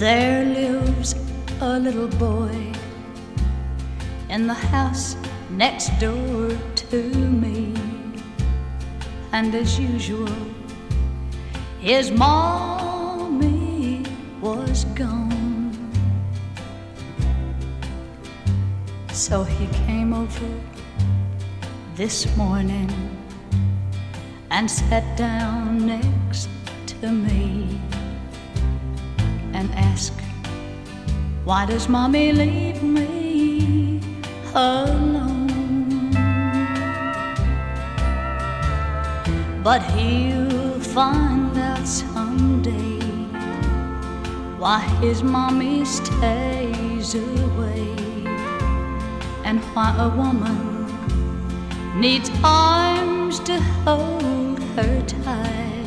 There lives a little boy in the house next door to me, and as usual, his mommy was gone. So he came over this morning and sat down next to me and asked, why does mommy leave me alone? But he'll find out someday why his mommy stays away, and why a woman needs arms to hold her tight.